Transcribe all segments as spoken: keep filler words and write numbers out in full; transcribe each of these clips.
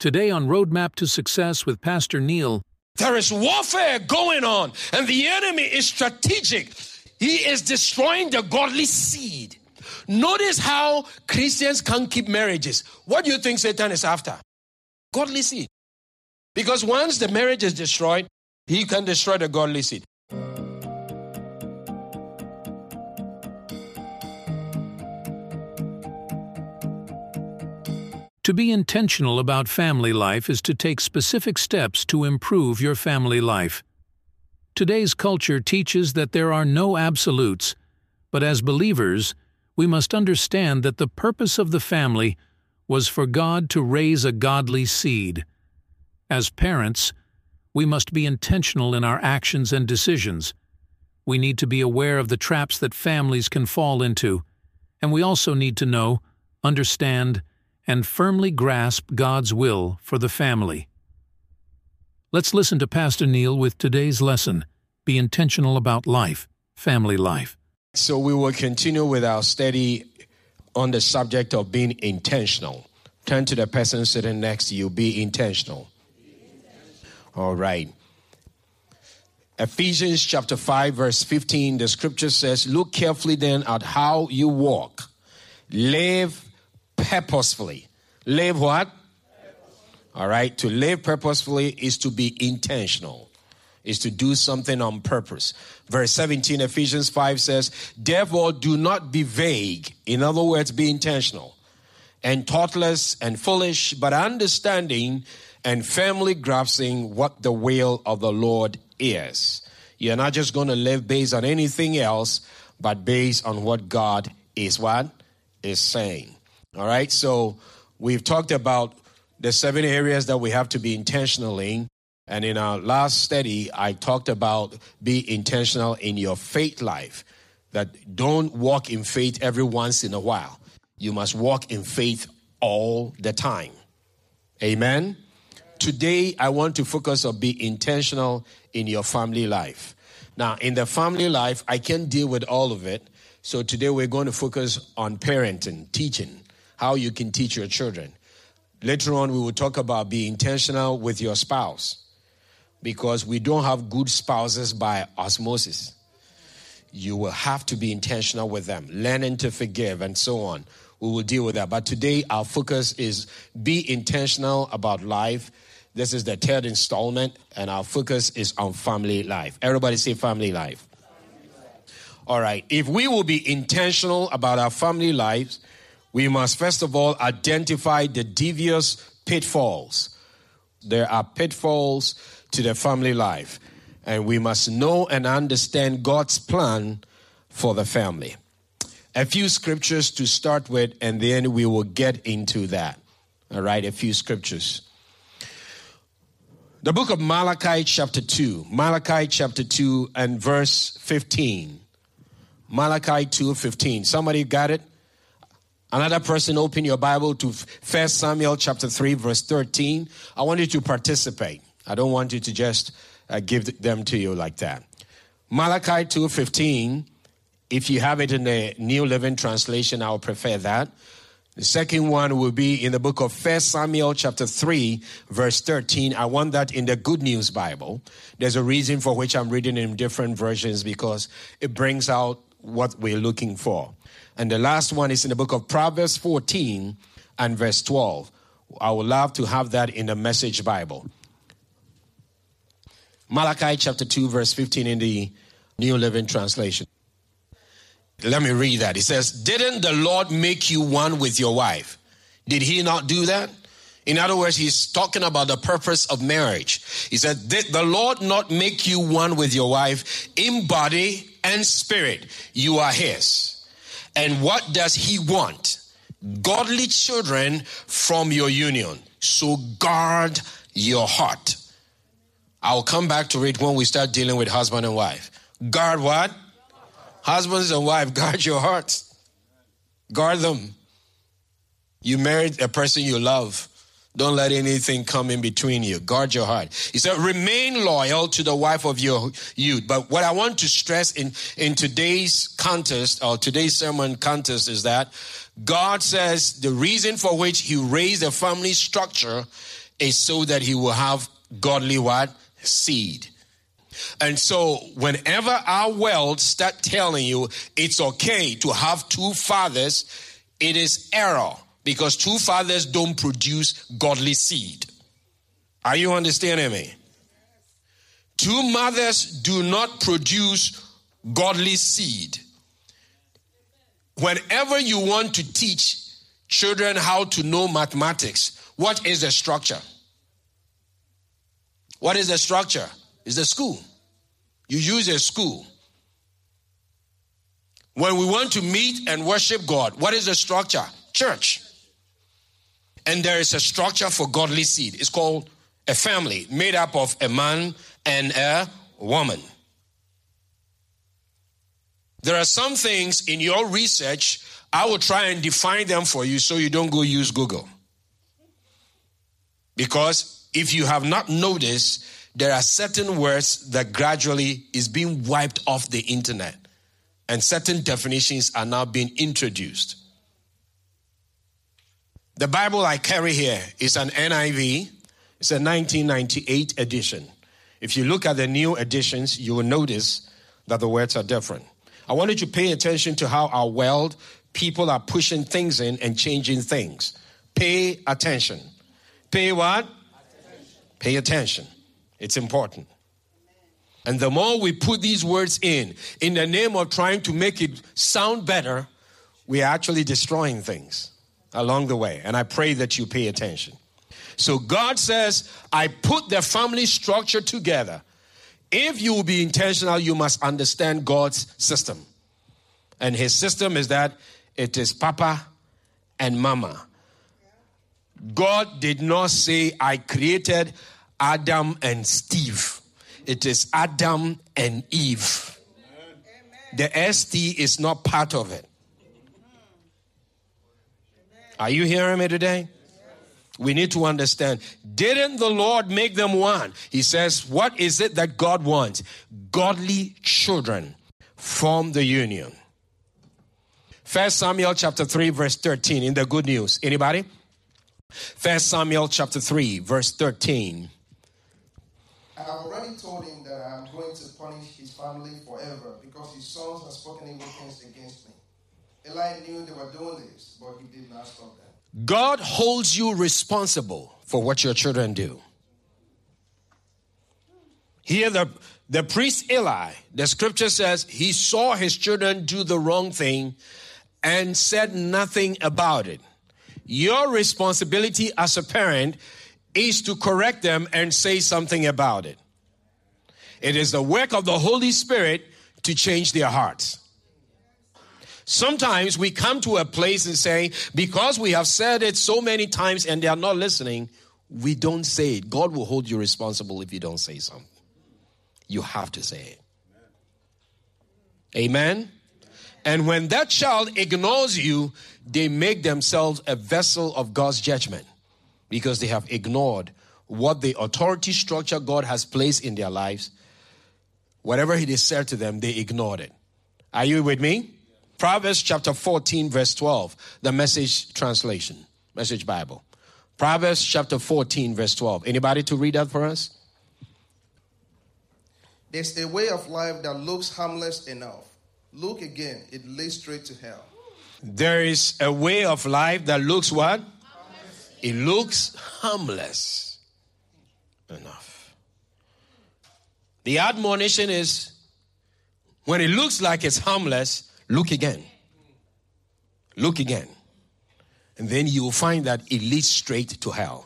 Today on Roadmap to Success with Pastor Neil. There is warfare going on, and the enemy is strategic. He is destroying the godly seed. Notice how Christians can't keep marriages. What do you think Satan is after? Godly seed. Because once the marriage is destroyed, he can destroy the godly seed. To be intentional about family life is to take specific steps to improve your family life. Today's culture teaches that there are no absolutes, but as believers, we must understand that the purpose of the family was for God to raise a godly seed. As parents, we must be intentional in our actions and decisions. We need to be aware of the traps that families can fall into, and we also need to know, understand, and firmly grasp God's will for the family. Let's listen to Pastor Neil with today's lesson, Be Intentional About Life, Family Life. So we will continue with our study on the subject of being intentional. Turn to the person sitting next to you, be intentional. All right. Ephesians chapter five, verse fifteen, the scripture says, look carefully then at how you walk. Live purposefully. Live what? All right. To live purposefully is to be intentional, is to do something on purpose. Verse seventeen, Ephesians five says, therefore do not be vague. In other words, be intentional and thoughtless and foolish, but understanding and firmly grasping what the will of the Lord is. You're not just going to live based on anything else, but based on what God is what? Is saying. All right, so we've talked about the seven areas that we have to be intentional in. And in our last study, I talked about be intentional in your faith life. That don't walk in faith every once in a while. You must walk in faith all the time. Amen? Today, I want to focus on be intentional in your family life. Now, in the family life, I can't deal with all of it. So today, we're going to focus on parenting, teaching. How you can teach your children. Later on, we will talk about being intentional with your spouse, because we don't have good spouses by osmosis. You will have to be intentional with them, learning to forgive and so on. We will deal with that. But today, our focus is be intentional about life. This is the third installment, and our focus is on family life. Everybody say family life. All right. If we will be intentional about our family lives, we must first of all identify the devious pitfalls. There are pitfalls to the family life, and we must know and understand God's plan for the family. A few scriptures to start with, and then we will get into that. All right, a few scriptures. The book of Malachi chapter two. Malachi chapter two and verse fifteen. Malachi two fifteen. Somebody got it? Another person, open your Bible to First Samuel chapter three, verse thirteen. I want you to participate. I don't want you to just uh, give them to you like that. Malachi two fifteen, if you have it in the New Living Translation, I would prefer that. The second one will be in the book of First Samuel chapter three, verse thirteen. I want that in the Good News Bible. There's a reason for which I'm reading in different versions, because it brings out what we're looking for. And the last one is in the book of Proverbs fourteen and verse twelve. I would love to have that in the Message Bible. Malachi chapter two, verse fifteen in the New Living Translation. Let me read that. It says, didn't the Lord make you one with your wife? Did he not do that? In other words, he's talking about the purpose of marriage. He said, did the Lord not make you one with your wife in body and spirit? You are his. And what does he want? Godly children from your union. So guard your heart. I'll come back to it when we start dealing with husband and wife. Guard what? Husbands and wives, guard your hearts. Guard them. You married a person you love. Don't let anything come in between you. Guard your heart. He said, remain loyal to the wife of your youth. But what I want to stress in, in today's contest, or today's sermon contest, is that God says the reason for which he raised a family structure is so that he will have godly what? Seed. And so whenever our world start telling you it's okay to have two fathers, it is error, because two fathers don't produce godly seed. Are you understanding me? Two mothers do not produce godly seed. Whenever you want to teach children how to know mathematics, what is the structure? What is the structure? It's the school. You use a school. When we want to meet and worship God, what is the structure? Church. And there is a structure for godly seed. It's called a family made up of a man and a woman. There are some things in your research, I will try and define them for you so you don't go use Google. Because if you have not noticed, there are certain words that gradually is being wiped off the internet. And certain definitions are now being introduced. The Bible I carry here is an N I V. It's a nineteen ninety-eight edition. If you look at the new editions, you will notice that the words are different. I want you to pay attention to how our world, people are pushing things in and changing things. Pay attention. Pay what? Attention. Pay attention. It's important. And the more we put these words in, in the name of trying to make it sound better, we are actually destroying things along the way. And I pray that you pay attention. So God says, I put the family structure together. If you will be intentional, you must understand God's system. And his system is that it is Papa and Mama. God did not say, I created Adam and Steve. It is Adam and Eve. The S T is not part of it. Are you hearing me today? We need to understand. Didn't the Lord make them one? He says, what is it that God wants? Godly children form the union. First Samuel chapter three, verse thirteen in the Good News. Anybody? First Samuel chapter three, verse thirteen. I have already told him that I am going to punish his family forever because his sons have spoken evil things against me. Eli knew they were doing this, but he did not stop them. God holds you responsible for what your children do. Here the, the priest Eli, the scripture says he saw his children do the wrong thing and said nothing about it. Your responsibility as a parent is to correct them and say something about it. It is the work of the Holy Spirit to change their hearts. Sometimes we come to a place and say, because we have said it so many times and they are not listening, we don't say it. God will hold you responsible if you don't say something. You have to say it. Amen? And when that child ignores you, they make themselves a vessel of God's judgment because they have ignored what the authority structure God has placed in their lives. Whatever he said to them, they ignored it. Are you with me? Proverbs chapter fourteen, verse twelve, the Message translation, Message Bible. Proverbs chapter fourteen, verse twelve. Anybody to read that for us? There's a way of life that looks harmless enough. Look again, it leads straight to hell. There is a way of life that looks what? Harmless. It looks harmless enough. The admonition is, when it looks like it's harmless, look again. Look again. And then you will find that it leads straight to hell.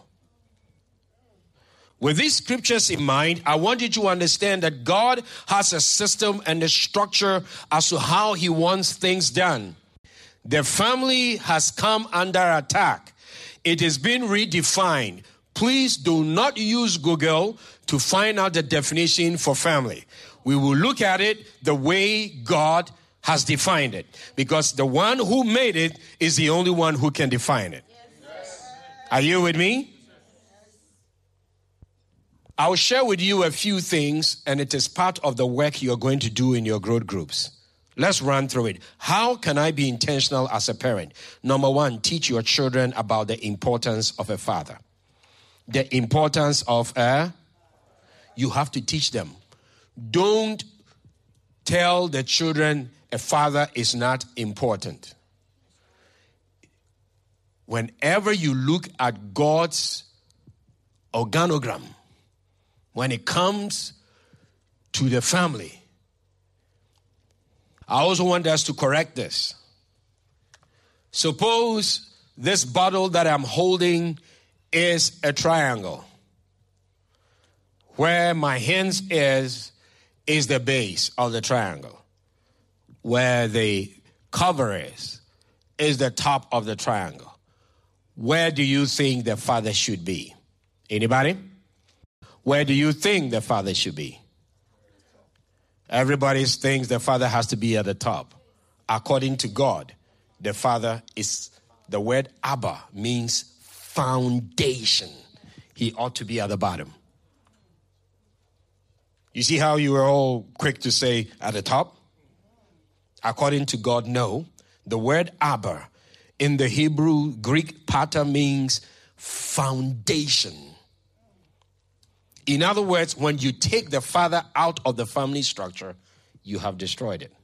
With these scriptures in mind, I want you to understand that God has a system and a structure as to how he wants things done. The family has come under attack. It has been redefined. Please do not use Google to find out the definition for family. We will look at it the way God has defined it, because the one who made it is the only one who can define it. Yes. Are you with me? I'll share with you a few things, and it is part of the work you're going to do in your growth groups. Let's run through it. How can I be intentional as a parent? Number one, teach your children about the importance of a father. the importance of a, you have to teach them. Don't tell the children a father is not important. Whenever you look at God's organogram, when it comes to the family, I also want us to correct this. Suppose this bottle that I'm holding is a triangle. Where my hands is, is the base of the triangle. Where the cover is, is the top of the triangle. Where do you think the father should be? Anybody? Where do you think the father should be? Everybody thinks the father has to be at the top. According to God, the father is, the word Abba means foundation. He ought to be at the bottom. You see how you were all quick to say at the top? According to God, no. The word Abba in the Hebrew Greek pattern means foundation. In other words, when you take the father out of the family structure, you have destroyed it.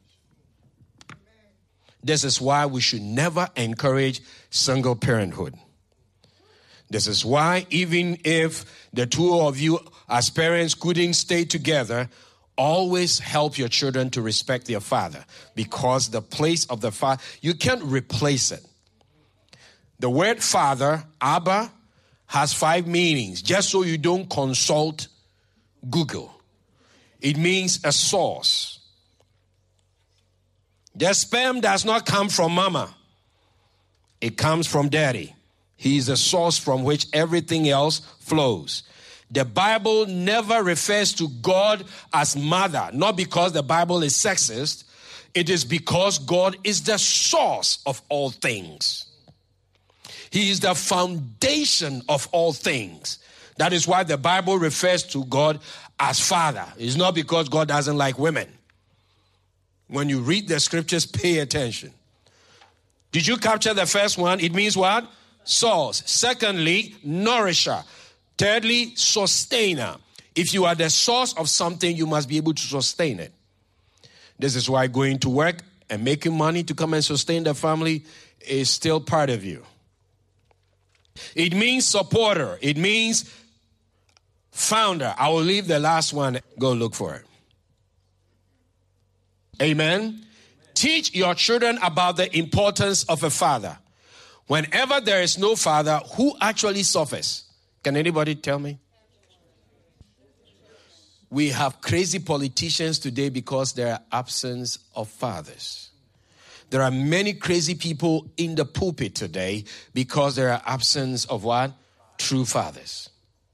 This is why we should never encourage single parenthood. This is why even if the two of you as parents couldn't stay together, always help your children to respect their father, because the place of the father, you can't replace it. The word father, Abba, has five meanings, just so you don't consult Google. It means a source. The sperm does not come from mama. It comes from daddy. He is the source from which everything else flows. The Bible never refers to God as mother, not because the Bible is sexist. It is because God is the source of all things. He is the foundation of all things. That is why the Bible refers to God as Father. It's not because God doesn't like women. When you read the scriptures, pay attention. Did you capture the first one? It means what? Source. Secondly, nourisher. Thirdly, sustainer. If you are the source of something, you must be able to sustain it. This is why going to work and making money to come and sustain the family is still part of you. It means supporter. It means founder. I will leave the last one. Go look for it. Amen. Teach your children about the importance of a father. Whenever there is no father, who actually suffers? Can anybody tell me? We have crazy politicians today because there are absence of fathers. There are many crazy people in the pulpit today because there are absence of what? True fathers.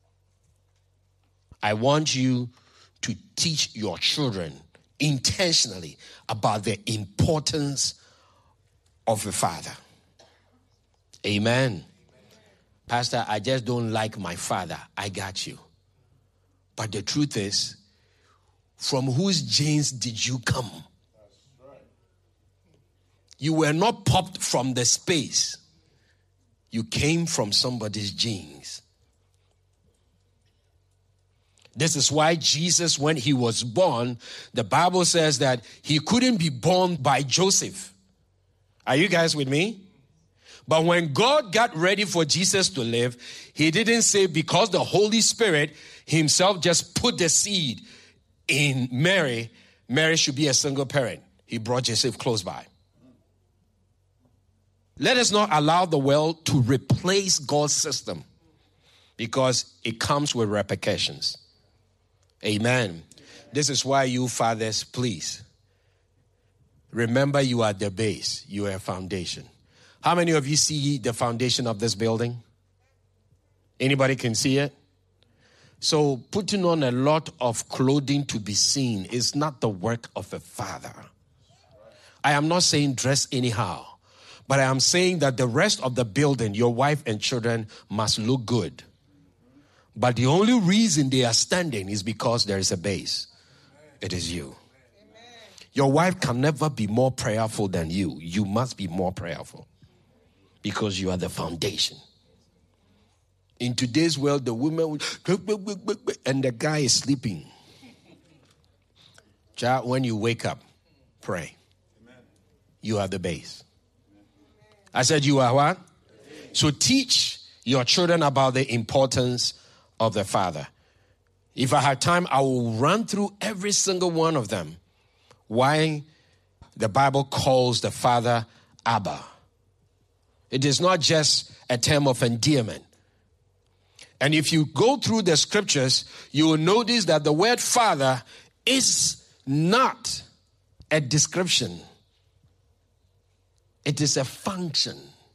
I want you to teach your children intentionally about the importance of a father. Amen. Pastor, I just don't like my father. I got you. But the truth is, from whose genes did you come? You were not popped from the space. You came from somebody's genes. This is why Jesus, when he was born, the Bible says that he couldn't be born by Joseph. Are you guys with me? But when God got ready for Jesus to live, he didn't say because the Holy Spirit himself just put the seed in Mary, Mary should be a single parent. He brought Joseph close by. Let us not allow the world to replace God's system, because it comes with repercussions. Amen. This is why you fathers, please, remember you are the base. You are a foundation. How many of you see the foundation of this building? Anybody can see it? So putting on a lot of clothing to be seen is not the work of a father. I am not saying dress anyhow, but I am saying that the rest of the building, your wife and children, must look good. But the only reason they are standing is because there is a base. It is you. Your wife can never be more prayerful than you. You must be more prayerful because you are the foundation. In today's world, the woman will, and the guy is sleeping. Child, when you wake up, pray. Amen. You are the base. Amen. I said you are what? Amen. So teach your children about the importance of the Father. If I had time, I will run through every single one of them. Why the Bible calls the Father Abba. It is not just a term of endearment. And if you go through the scriptures, you will notice that the word Father is not a description. It is a function.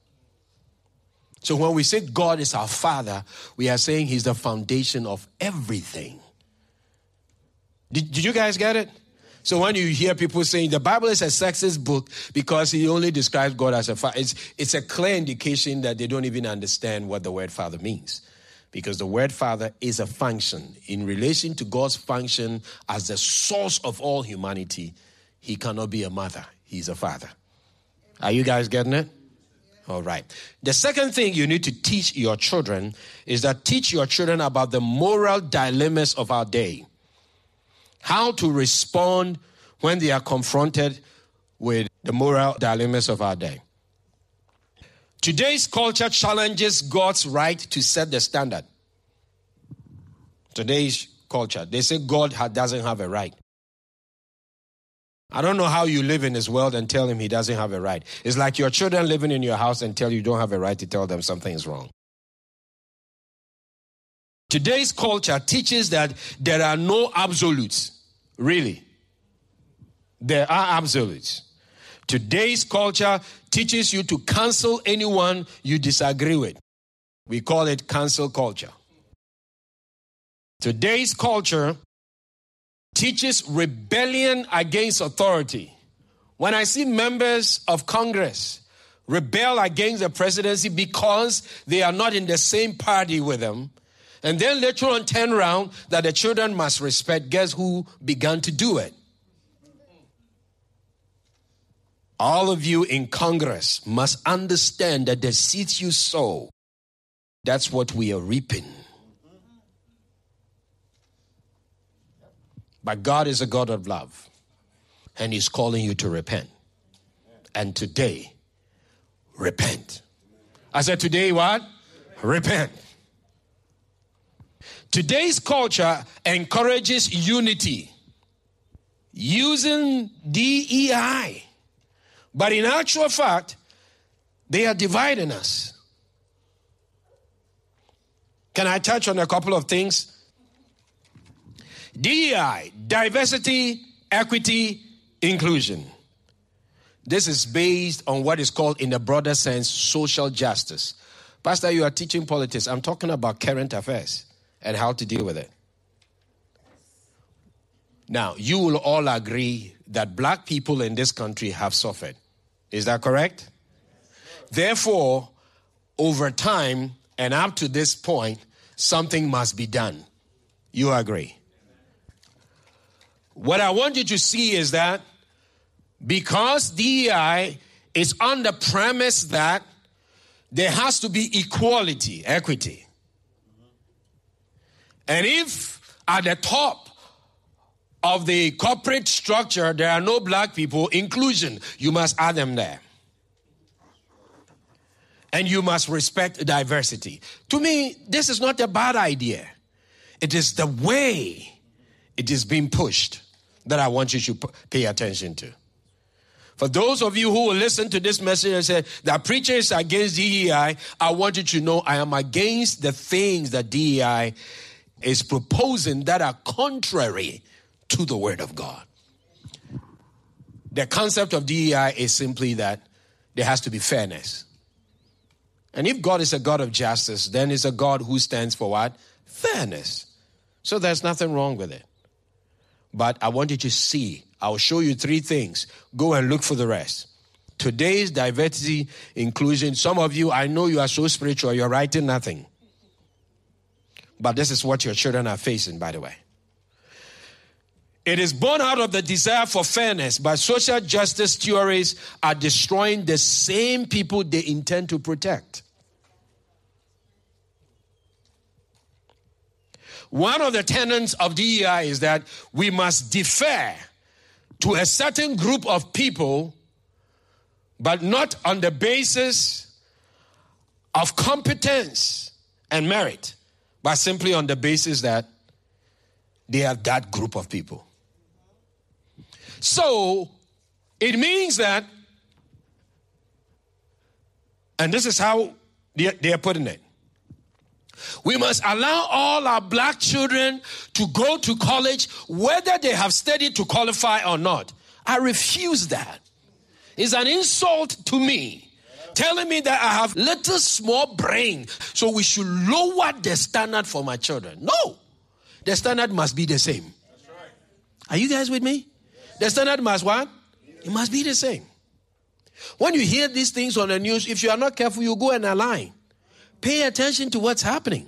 So when we say God is our Father, we are saying He's the foundation of everything. Did, did you guys get it? So when you hear people saying the Bible is a sexist book because he only describes God as a father, it's, it's a clear indication that they don't even understand what the word Father means. Because the word Father is a function. In relation to God's function as the source of all humanity, He cannot be a mother. He's a father. Are you guys getting it? All right. The second thing you need to teach your children is that teach your children about the moral dilemmas of our day. How to respond when they are confronted with the moral dilemmas of our day. Today's culture challenges God's right to set the standard. Today's culture, they say God doesn't have a right. I don't know how you live in this world and tell him he doesn't have a right. It's like your children living in your house and tell you you don't have a right to tell them something is wrong. Today's culture teaches that there are no absolutes. Really. There are absolutes. Today's culture teaches you to cancel anyone you disagree with. We call it cancel culture. Today's culture teaches rebellion against authority. When I see members of Congress rebel against the presidency because they are not in the same party with them, and then later on turn around that the children must respect, guess who began to do it? All of you in Congress must understand that the seeds you sow, that's what we are reaping. But God is a God of love, and He's calling you to repent. And today, repent. I said today what? Repent. Today's culture encourages unity using D E I. But in actual fact, they are dividing us. Can I touch on a couple of things? D E I, diversity, equity, inclusion. This is based on what is called, in a broader sense, social justice. Pastor, you are teaching politics. I'm talking about current affairs and how to deal with it. Now, you will all agree that black people in this country have suffered. Is that correct? Therefore, over time and up to this point, something must be done. You agree? What I want you to see is that because D E I is on the premise that there has to be equality, equity. And if at the top of the corporate structure there are no black people, inclusion, you must add them there. And you must respect diversity. To me, this is not a bad idea. It is the way it is being pushed that I want you to pay attention to. For those of you who will listen to this message and say, that preacher is against D E I, I want you to know I am against the things that D E I is proposing that are contrary to the Word of God. The concept of D E I is simply that there has to be fairness. And if God is a God of justice, then it's a God who stands for what? Fairness. So there's nothing wrong with it. But I want you to see, I'll show you three things. Go and look for the rest. Today's diversity, inclusion. Some of you, I know you are so spiritual, you're writing nothing. But this is what your children are facing, by the way. It is born out of the desire for fairness, but social justice theories are destroying the same people they intend to protect. one of the tenets of D E I is that we must defer to a certain group of people, but not on the basis of competence and merit, but simply on the basis that they are that group of people. So, it means that, and this is how they, they are putting it, we must allow all our black children to go to college whether they have studied to qualify or not. I refuse that. It's an insult to me, telling me that I have little small brain, so we should lower the standard for my children. No, the standard must be the same. Are you guys with me? The standard must what? It must be the same. When you hear these things on the news, if you are not careful, you go and align. Pay attention to what's happening.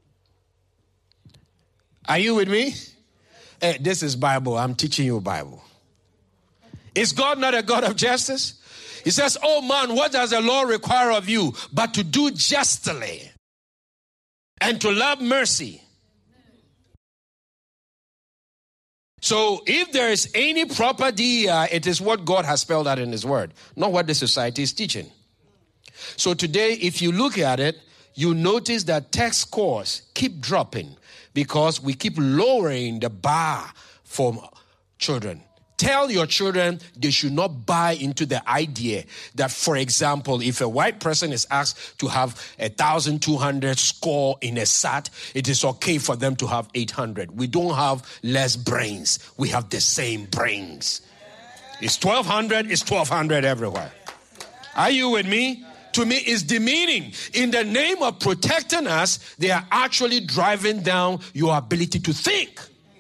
Are you with me? Hey, this is Bible. I'm teaching you Bible. Is God not a God of justice? He says, oh man, what does the law require of you? But to do justly and to love mercy. So if there is any proper D E I, it is what God has spelled out in his word, not what the society is teaching. So today, if you look at it, you notice that test scores keep dropping because we keep lowering the bar for children. Tell your children they should not buy into the idea that, for example, if a white person is asked to have a one thousand two hundred score in a S A T, it is okay for them to have eight hundred. We don't have less brains. We have the same brains. It's twelve hundred, it's twelve hundred everywhere. Are you with me? To me, it's demeaning. In the name of protecting us, they are actually driving down your ability to think.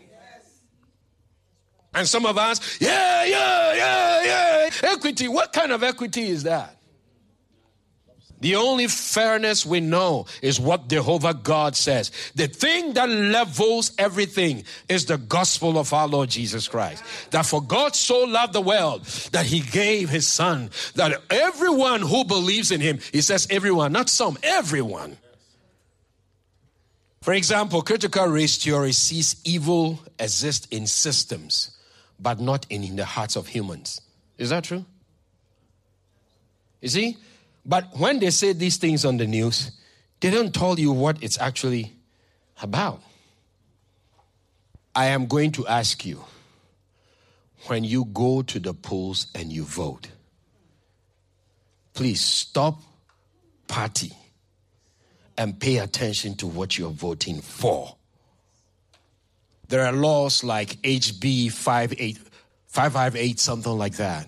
And some of us, yeah, yeah, yeah, yeah. Equity, what kind of equity is that? The only fairness we know is what Jehovah God says. The thing that levels everything is the gospel of our Lord Jesus Christ. That for God so loved the world that he gave his son, that everyone who believes in him, he says everyone, not some, everyone. For example, critical race theory sees evil exist in systems, but not in, in the hearts of humans. Is that true? You see? But when they say these things on the news, they don't tell you what it's actually about. I am going to ask you, when you go to the polls and you vote, please stop party and pay attention to what you're voting for. There are laws like H B five fifty-eight, something like that.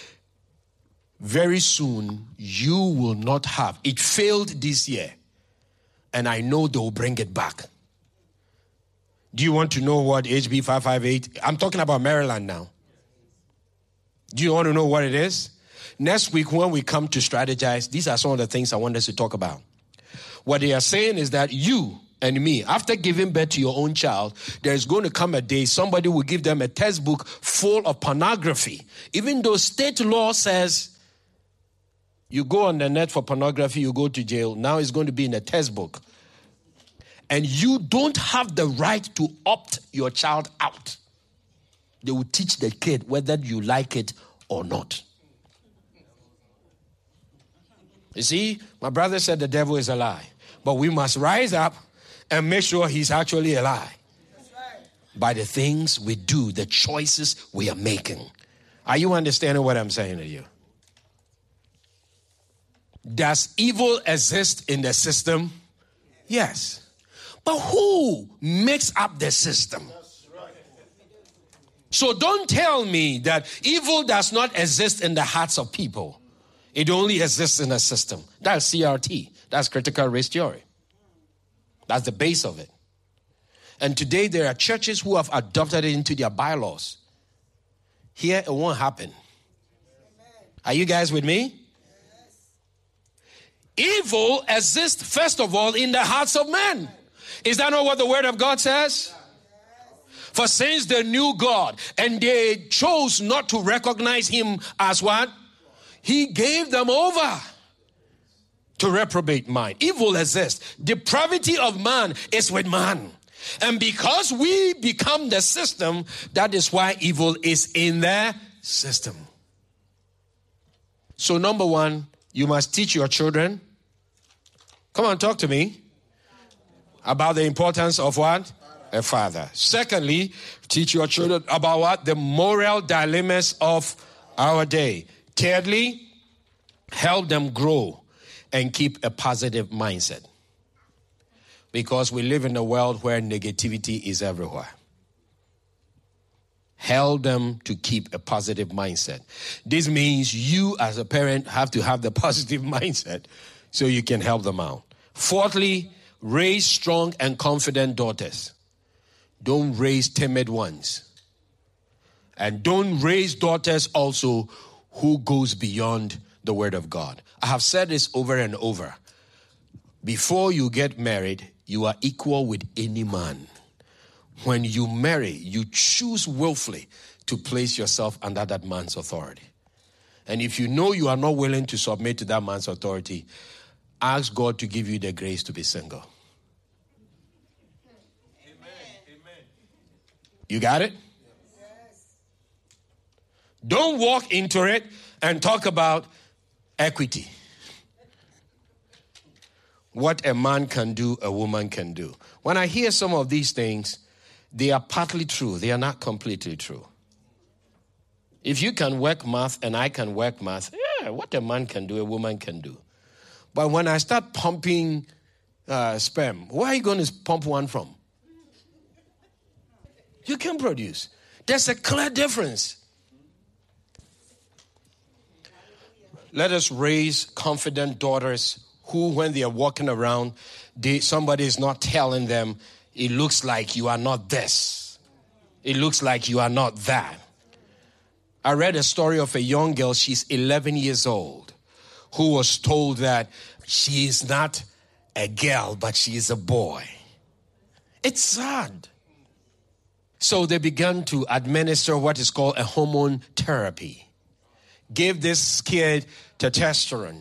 Very soon, you will not have. It failed this year, and I know they will bring it back. Do you want to know what H B five fifty-eight? I'm talking about Maryland now. Do you want to know what it is? Next week, when we come to strategize, these are some of the things I want us to talk about. What they are saying is that you and me, after giving birth to your own child, there's going to come a day somebody will give them a textbook full of pornography. Even though state law says you go on the net for pornography, you go to jail. Now it's going to be in a textbook. And you don't have the right to opt your child out. They will teach the kid whether you like it or not. You see, my brother said the devil is a lie. But we must rise up and make sure he's actually a lie. Right. By the things we do, the choices we are making. Are you understanding what I'm saying to you? Does evil exist in the system? Yes. But who makes up the system? So don't tell me that evil does not exist in the hearts of people. It only exists in a system. That's C R T. That's critical race theory. That's the base of it. And today there are churches who have adopted it into their bylaws. Here it won't happen. Are you guys with me? Evil exists, first of all, in the hearts of men. Is that not what the word of God says? For since they knew God and they chose not to recognize him as what? He gave them over to reprobate mind. Evil exists. Depravity of man is with man. And because we become the system, that is why evil is in the system. So number one, you must teach your children. Come on, talk to me about the importance of what? A father. Secondly, teach your children about what? The moral dilemmas of our day. Thirdly, help them grow and keep a positive mindset. Because we live in a world where negativity is everywhere. Help them to keep a positive mindset. This means you as a parent have to have the positive mindset so you can help them out. Fourthly, raise strong and confident daughters. Don't raise timid ones. And don't raise daughters also who goes beyond the word of God. I have said this over and over. Before you get married, you are equal with any man. When you marry, you choose willfully to place yourself under that man's authority. And if you know you are not willing to submit to that man's authority, ask God to give you the grace to be single. Amen. You got it? Yes. Don't walk into it and talk about equity. What a man can do, a woman can do. When I hear some of these things, they are partly true. They are not completely true. If you can work math and I can work math, yeah, what a man can do, a woman can do. But when I start pumping uh, sperm, where are you going to pump one from? You can produce. There's a clear difference. Let us raise confident daughters who, when they are walking around, they, somebody is not telling them, it looks like you are not this. It looks like you are not that. I read a story of a young girl, she's eleven years old, who was told that she is not a girl, but she is a boy. It's sad. So they began to administer what is called a hormone therapy. Gave this kid testosterone.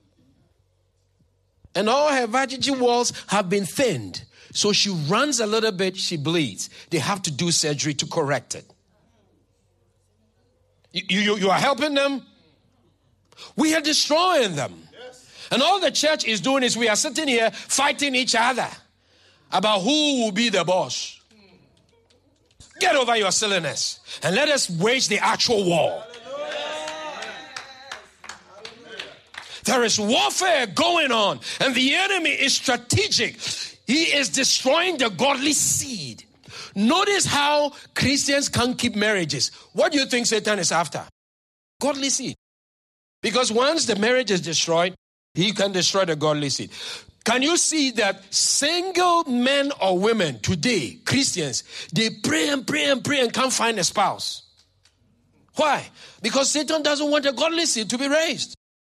And all her vaginal walls have been thinned. So she runs a little bit, she bleeds. They have to do surgery to correct it. You, you, you are helping them? We are destroying them. Yes. And all the church is doing is we are sitting here fighting each other about who will be the boss. Get over your silliness and let us wage the actual war. There is warfare going on, and the enemy is strategic. He is destroying the godly seed. Notice how Christians can't keep marriages. What do you think Satan is after? Godly seed. Because once the marriage is destroyed, he can destroy the godly seed. Can you see that single men or women today, Christians, they pray and pray and pray and can't find a spouse? Why? Because Satan doesn't want a godly seed to be raised.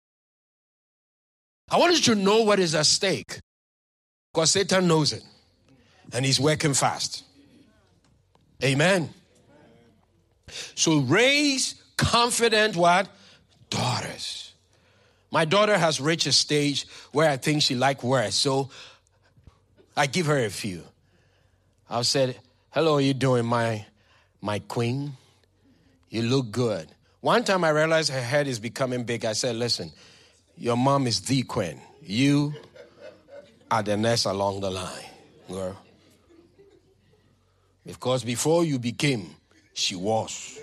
I want you to know what is at stake. Because Satan knows it. And he's working fast. Amen. So raise confident what? Daughters. My daughter has reached a stage where I think she likes words. So I give her a few. I said, hello, how you doing, my, my queen? You look good. One time I realized her head is becoming big. I said, listen, your mom is the queen. You are the next along the line, girl. Because before you became, she was.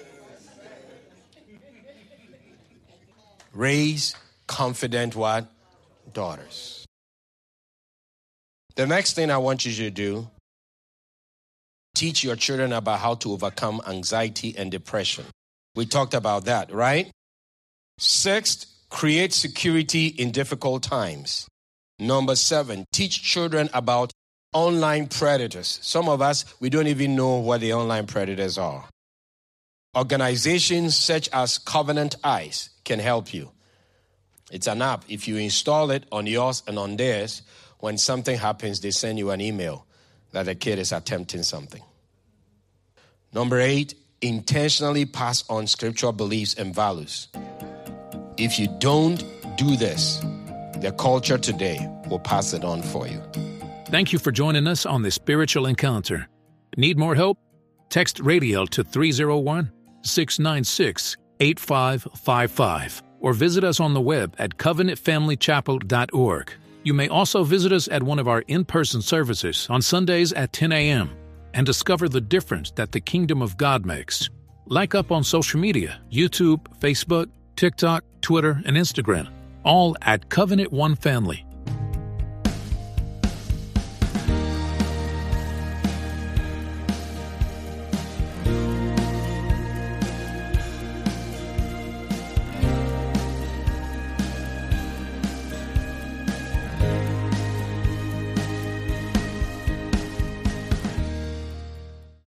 Raise confident what? Daughters. The next thing I want you to do, teach your children about how to overcome anxiety and depression. We talked about that, right? Sixth, create security in difficult times. Number seven, teach children about online predators. Some of us, we don't even know what the online predators are. Organizations such as Covenant Eyes can help you. It's an app. If you install it on yours and on theirs, when something happens, they send you an email that the kid is attempting something. Number eight, intentionally pass on scriptural beliefs and values. If you don't do this, the culture today will pass it on for you. Thank you for joining us on this spiritual encounter. Need more help? Text RADIAL to three oh one, six nine six, eight five five five or visit us on the web at covenant family chapel dot org. You may also visit us at one of our in-person services on Sundays at ten a.m. and discover the difference that the kingdom of God makes. Like up on social media, YouTube, Facebook, TikTok, Twitter, and Instagram, all at Covenant One Family.